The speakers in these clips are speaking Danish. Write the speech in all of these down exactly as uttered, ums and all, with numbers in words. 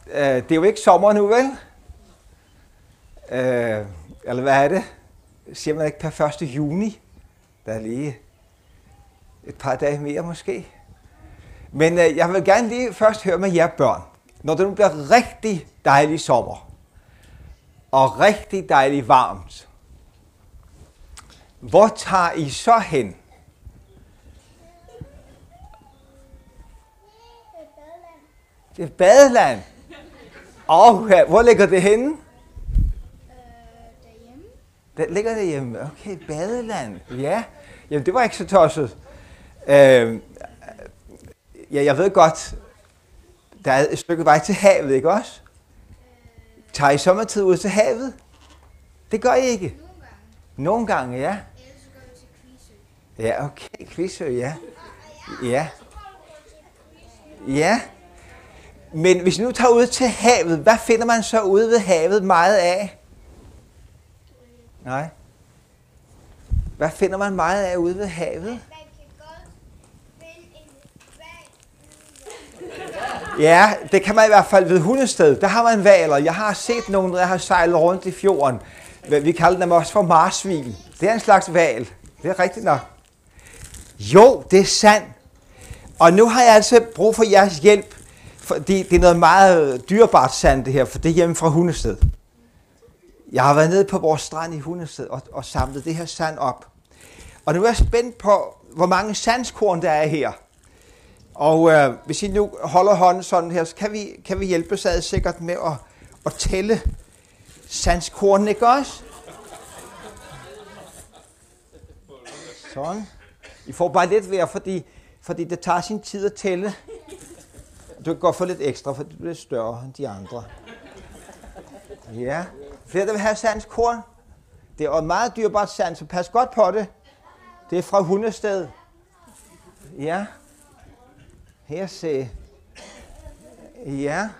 Øh, det er jo ikke sommer nu, vel? Øh, eller hvad er det? Siger man ikke per første juni? Der er lige et par dage mere måske. Men øh, jeg vil gerne lige først høre med jer børn. Når det nu bliver rigtig dejlig sommer, og rigtig dejligt varmt, hvor tager I så hen? Det er badeland. Og hvor ligger det henne? Øh, derhjemme. Det ligger derhjemme. Okay, badeland. Ja. Jamen, det var ikke så tosset. Øh, ja, jeg ved godt, der er et stykke vej til havet, ikke også? Tager I sommertid ud til havet? Det gør I ikke? Nogle gange. Nogle gange, ja. Ellers så går vi til Kvitsø. Ja, okay. Kvitsø, ja. Ja. Ja. Men hvis I nu tager ud til havet, hvad finder man så ude ved havet meget af? Nej. Hvad finder man meget af ude ved havet? Man kan godt finde en hval. Ja, det kan man i hvert fald ved Hundested. Der har man hvaler. Jeg har set nogen, der har sejlet rundt i fjorden. Vi kalder dem også for marsvin. Det er en slags hval. Det er rigtigt nok. Jo, det er sandt. Og nu har jeg altså brug for jeres hjælp. Fordi det er noget meget dyrebart sand det her, for det er hjemme fra Hundested. Jeg har været nede på vores strand i Hundested og, og samlet det her sand op. Og nu er jeg spændt på, hvor mange sandskorn der er her. Og øh, hvis I nu holder hånden sådan her, så kan vi, kan vi hjælpe sig sikkert med at, at tælle sandskorn, ikke også? Sådan. I får bare lidt vejr, fordi, fordi det tager sin tid at tælle. Du kan godt få lidt ekstra, for det bliver større end de andre. Ja. Flere, der vil have sandskorn. Det er jo meget dyrbart sand, så pas godt på det. Det er fra Hundested. Ja. Her se. Ja.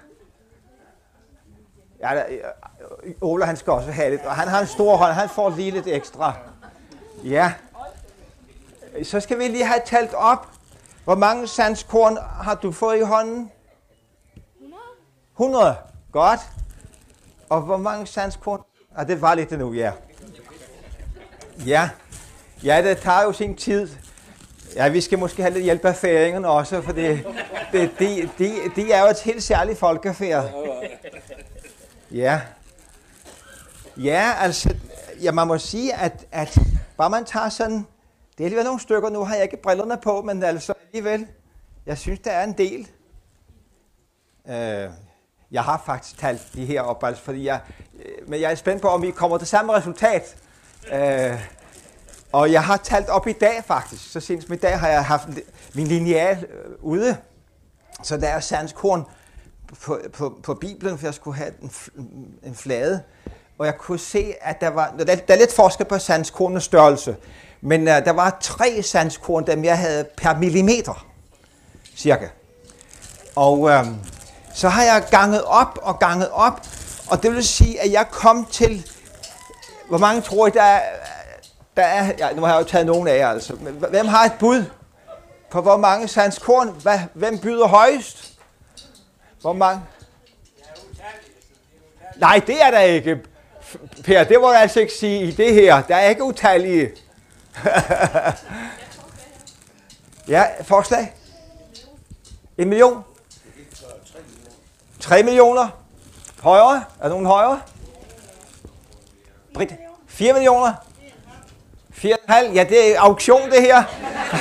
Ja, der, Ola, han skal også have lidt. Og han har en stor hånd, han får lige lidt ekstra. Ja. Så skal vi lige have talt op. Hvor mange sandskorn har du fået i hånden? hundrede. hundrede. Godt. Og hvor mange sandskorn? Ah, det var lidt endnu, ja. Ja. Ja, det tager jo sin tid. Ja, vi skal måske have lidt hjælp af færingerne også, for det, det, de, de, de er jo et helt særligt folkefærd. Ja. Ja, altså, ja, man må sige, at, at bare man tager sådan, det er alligevel nogle stykker, nu har jeg ikke brillerne på, men altså alligevel, jeg synes, der er en del. Øh, jeg har faktisk talt de her op, altså, fordi jeg, men jeg er spændt på, om vi kommer til samme resultat. Øh, og jeg har talt op i dag faktisk, så sent som i dag har jeg haft min lineal ude, så der er sandskorn på, på, på Bibelen, for jeg skulle have en, en flade, og jeg kunne se, at der var, der, der er lidt forskel på sandskornens størrelse, men uh, der var tre sandskorn, dem jeg havde per millimeter, cirka. Og uh, så har jeg ganget op og ganget op, og det vil sige, at jeg kom til, hvor mange tror I, der er, der er, ja, nu har jeg jo taget nogen af jer, altså, men hvem har et bud på, hvor mange sandskorn, Hvad, hvem byder højst? Hvor mange? Nej, det er der ikke. Per, det må jeg altså ikke sige i det her. Der er ikke utallige. Ja, forslag? En million? Tre millioner? Højere? Er der nogen højere? Britt? Fire millioner? Fire og en halv? Ja, det er auktion det her.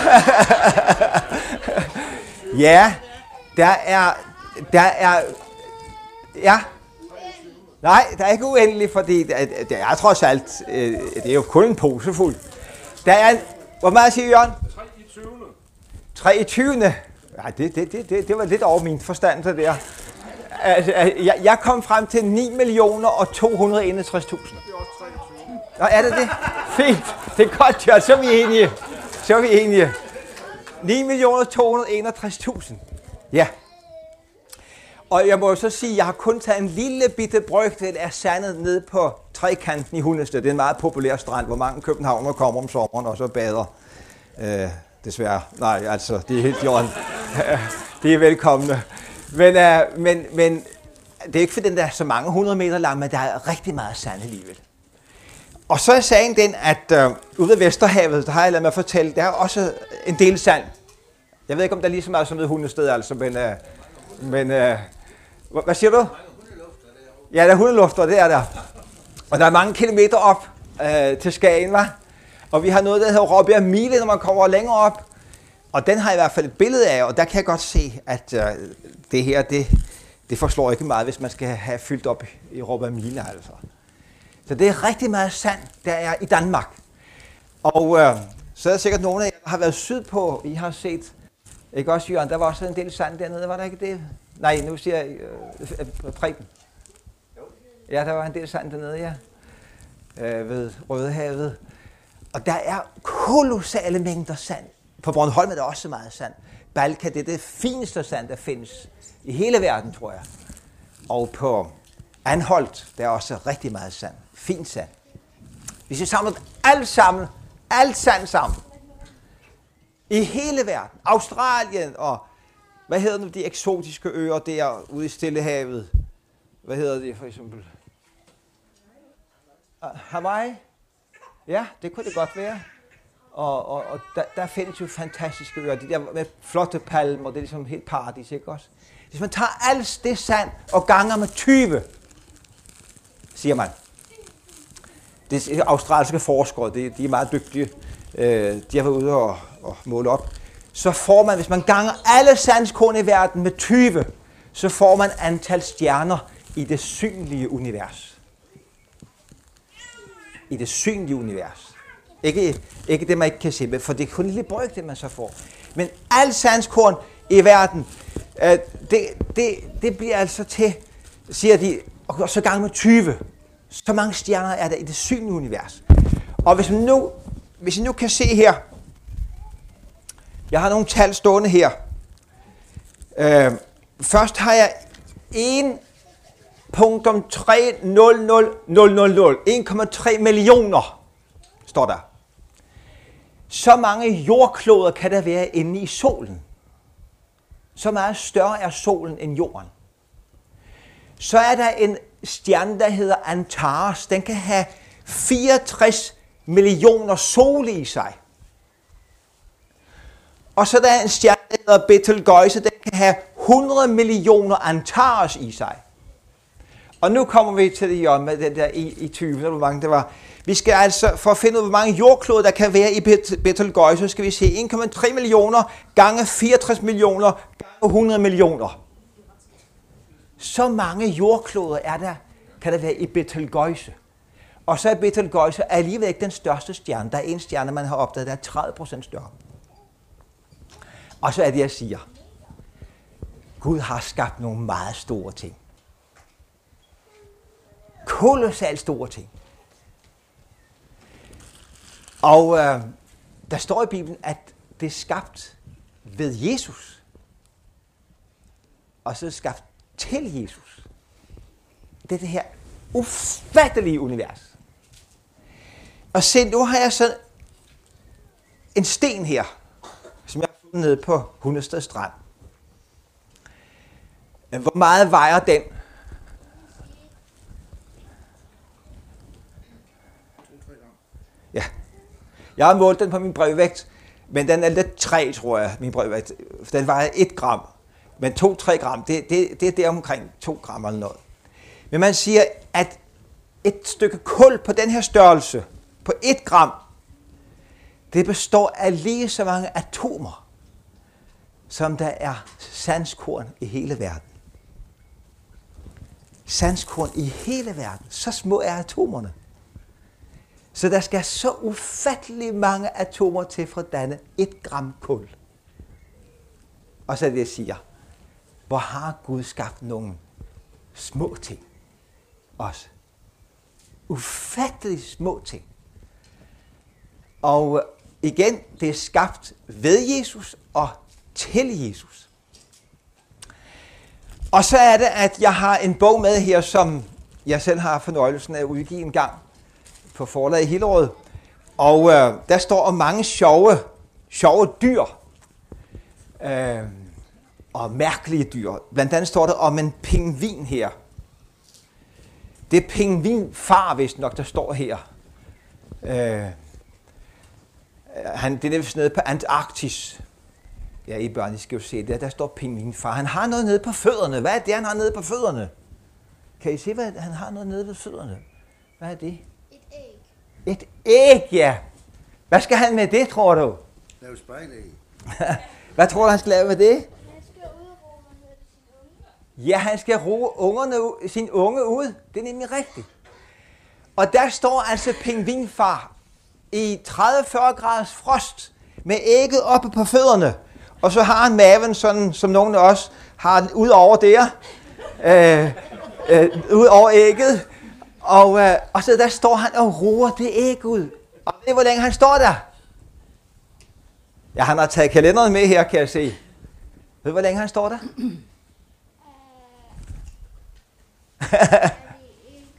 Ja, der er, der er, ja. Nej, der er ikke uendeligt, fordi det er trods alt, det er jo kun en pose fuld. Der er en, hvor meget siger Jørgen? treogtyvende. Ja, det, det, det, det, det var lidt over min forstand, det der. Altså, jeg, jeg kom frem til ni millioner og to hundrede og enogtres tusind. Nå, er det det? Fint. Det er godt, Jørgen. Så er vi enige. Så er vi enige. ni millioner to hundrede og enogtres tusind. Ja. Og jeg må så sige, at jeg har kun taget en lille bitte brøkdel af sandet ned på trekanten i Hundested. Det er en meget populær strand, hvor mange københavnere kommer om sommeren og så bader. Øh, desværre. Nej, altså, det er helt jorden. Det er velkomne. Men, uh, men, men det er ikke fordi, den er så mange hundrede meter lang, men der er rigtig meget sand alligevel. Og så er sagen den, at øh, ude ved Vesterhavet, der har jeg ladet mig fortælle, der er også en del sand. Jeg ved ikke, om der er lige så meget som ved Hundested, altså, men... Øh, men øh, hvad siger du? Ja, der er hundelufter, det er der. Og der er mange kilometer op øh, til Skagen, hva'? Og vi har noget, der hedder Råbjerg Mile, når man kommer længere op. Og den har jeg i hvert fald et billede af, og der kan jeg godt se, at øh, det her, det, det forslår ikke meget, hvis man skal have fyldt op i Råbjerg Mile, altså. Så det er rigtig meget sand, der er i Danmark. Og øh, så er der sikkert nogle af jer, der har været sydpå, I har set, ikke også Jørgen, der var også en del sand dernede, var der ikke det? Nej, nu siger jeg øh, øh, Preben. Ja, der var en del sand dernede, ja. Øh, ved Rødehavet. Og der er kolossale mængder sand. På Bornholm er der også meget sand. Balka, det er det fineste sand, der findes i hele verden, tror jeg. Og på Anholt, der er også rigtig meget sand. Fint sand. Hvis vi samler alt sammen, alt sand sammen, i hele verden, Australien og, hvad hedder nu de eksotiske øer der ude i Stillehavet? Hvad hedder det for eksempel? Hawaii? Ja, det kunne det godt være. Og, og, og der, der findes jo fantastiske øer, de der med flotte palmer, det er ligesom helt paradis, ikke også? Hvis man tager alt det sand og ganger med tyve, siger man. Det er australske forskere, de, de er meget dygtige, øh, de har været ude og, og måle op. Så får man, hvis man ganger alle sandskorn i verden med tyve, så får man antal stjerner i det synlige univers. I det synlige univers. Ikke, ikke det, man ikke kan se, for det er kun en lille brøk, det man så får. Men al sandskorn i verden, øh, det, det, det bliver altså til, siger de, og så gang med tyve. Så mange stjerner er der i det synlige univers. Og hvis man nu, hvis I nu kan se her, jeg har nogle tal stående her. Øh, først har jeg en punktum tre nul nul nul nul nul. en komma tre millioner, står der. Så mange jordkloder kan der være inde i solen. Så meget større er solen end jorden. Så er der en stjerne, der hedder Antares. Den kan have fireogtres millioner sol i sig. Og så er der en stjerne, der hedder Betelgeuse. Den kan have hundrede millioner Antares i sig. Og nu kommer vi til det, Jørgen, med den der i, i tyve, hvor mange det var. Vi skal altså, for at finde ud af, hvor mange jordkloder, der kan være i Betelgeuse, så skal vi se en komma tre millioner gange fireogtres millioner gange hundrede millioner. Så mange jordkloder er der, kan der være i Betelgeuse. Og så er Betelgeuse alligevel ikke den største stjerne. Der er en stjerne, man har opdaget, der er tredive procent større. Og så er det, jeg siger. Gud har skabt nogle meget store ting. Kolossalt store ting. Og øh, der står i Bibelen, at det er skabt ved Jesus. Og så er det skabt til Jesus. Det er det her ufattelige univers. Og se, nu har jeg så en sten her, som jeg har fundet nede på Hundested Strand. Hvor meget vejer den? Ja. Jeg har målt den på min brevvægt, men den er lidt tre, tror jeg, min brevvægt. Den vejer et gram. Men to til tre gram, det, det, det er der omkring to gram eller noget. Men man siger, at et stykke kul på den her størrelse, på et gram, det består af lige så mange atomer, som der er sandskorn i hele verden. Sandskorn i hele verden. Så små er atomerne. Så der skal så ufattelig mange atomer til for at danne et gram kul. Og så er det, jeg siger. Hvor har Gud skabt nogle små ting også. Ufattelig små ting. Og igen, det er skabt ved Jesus og til Jesus. Og så er det, at jeg har en bog med her, som jeg selv har fornøjelsen af at udgive en gang på forlaget i Hillerød. Og øh, der står om mange sjove, sjove dyr. Øh, og mærkelige dyr. Blandt andet står der om en pingvin her. Det er pingvinfar, vist nok, der står her. Øh, han, det er vist nede på Antarktis. Ja, I børn, I skal jo se det. Der står pingvinfar. Han har noget nede på fødderne. Hvad er det, han har nede på fødderne? Kan I se, hvad han har noget nede på fødderne? Hvad er det? Et æg. Et æg, ja. Hvad skal han med det, tror du? Lave spejlæg. Hvad tror du, han skal lave med det? Han skal ud og råbe med sin unge. Ja, han skal roe ungerne ud, sin unge ud. Det er nemlig rigtigt. Og der står altså pingvinfar i tredive til fyrre graders frost med ægget oppe på fødderne. Og så har han maven sådan, som nogen af os har den ud over der. Øh, øh, ud over ægget. Og, øh, og så der står han og roer det æg ud. Og ved I, hvor længe han står der? Ja, han har taget kalenderen med her, kan jeg se. Ved I, hvor længe han står der? Er det ikke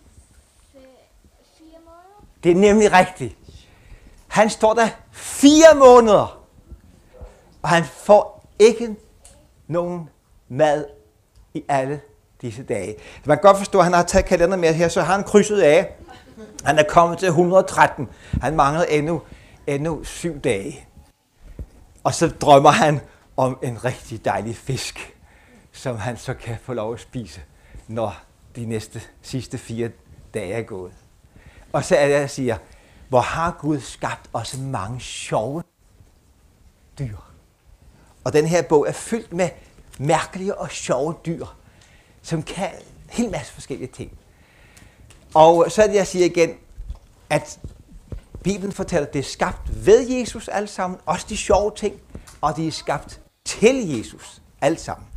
fire måneder? Det er nemlig rigtigt. Han står der fire måneder, og han får ikke nogen mad i alle disse dage. Så man kan godt forstå, at han har taget kalenderen med her, så har han krydset af. Han er kommet til et hundrede og tretten. Han mangler endnu, endnu syv dage. Og så drømmer han om en rigtig dejlig fisk, som han så kan få lov at spise, når de næste sidste fire dage er gået. Og så er det, jeg siger, hvor har Gud skabt også mange sjove dyr. Og den her bog er fyldt med mærkelige og sjove dyr, som kan en hel masse forskellige ting. Og så er det, jeg siger igen, at Bibelen fortæller, at det er skabt ved Jesus alt sammen, også de sjove ting, og de er skabt til Jesus alt sammen.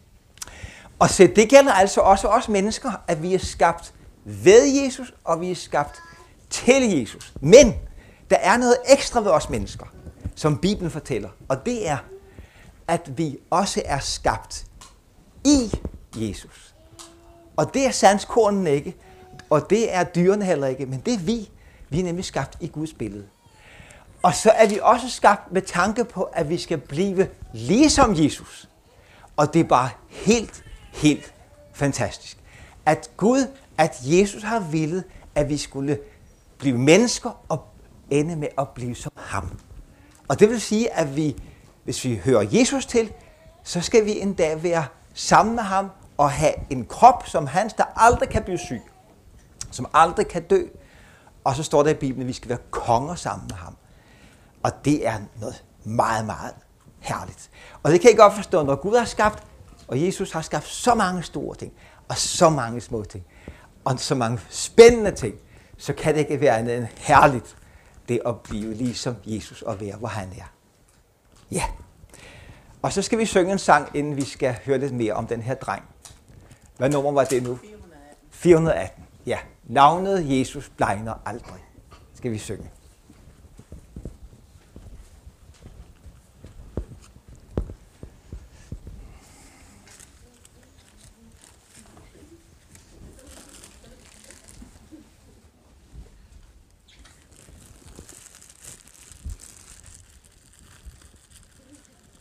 Og så det gælder altså også os mennesker, at vi er skabt ved Jesus, og vi er skabt til Jesus. Men der er noget ekstra ved os mennesker, som Bibelen fortæller, og det er, at vi også er skabt i Jesus. Og det er sandskornen ikke, og det er dyrene heller ikke, men det er vi. Vi er nemlig skabt i Guds billede. Og så er vi også skabt med tanke på, at vi skal blive ligesom Jesus. Og det er bare helt, helt fantastisk. At Gud, at Jesus har villet, at vi skulle blive mennesker og ende med at blive som ham. Og det vil sige, at vi, hvis vi hører Jesus til, så skal vi en dag være sammen med ham og have en krop som hans, der aldrig kan blive syg, som aldrig kan dø. Og så står der i Bibelen, at vi skal være konger sammen med ham. Og det er noget meget, meget herligt. Og det kan I godt forstå, når Gud har skabt, og Jesus har skabt så mange store ting, og så mange små ting, og så mange spændende ting, så kan det ikke være andet end herligt, det at blive ligesom Jesus og være, hvor han er. Ja. Og så skal vi synge en sang, inden vi skal høre lidt mere om den her dreng. Hvad nummer var det nu? fire hundrede og atten. Ja. Navnet Jesus blegner aldrig. Skal vi synge.